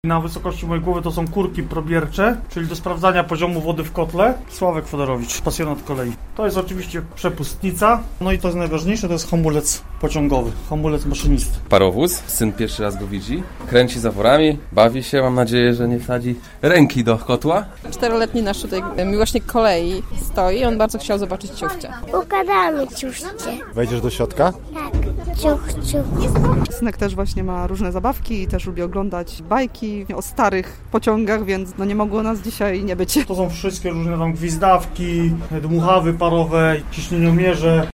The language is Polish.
Na wysokości mojej głowy to są kurki probiercze, czyli do sprawdzania poziomu wody w kotle. Sławek Fodorowicz, pasjonat kolei. To jest oczywiście przepustnica. No i to jest najważniejsze, to jest hamulec pociągowy, hamulec maszynisty. Parowóz, syn pierwszy raz go widzi, kręci zaworami, bawi się, mam nadzieję, że nie wsadzi ręki do kotła. 4-letni nasz tutaj miłośnik kolei stoi, on bardzo chciał zobaczyć ciuchcia. Układamy ciuchcie. Wejdziesz do środka? Tak, ciuch, ciuch. Synek też właśnie ma różne zabawki i też lubi oglądać bajki o starych pociągach, więc nie mogło nas dzisiaj nie być. To są wszystkie różne tam gwizdawki, dmuchawy parowe, ciśnieniomierze.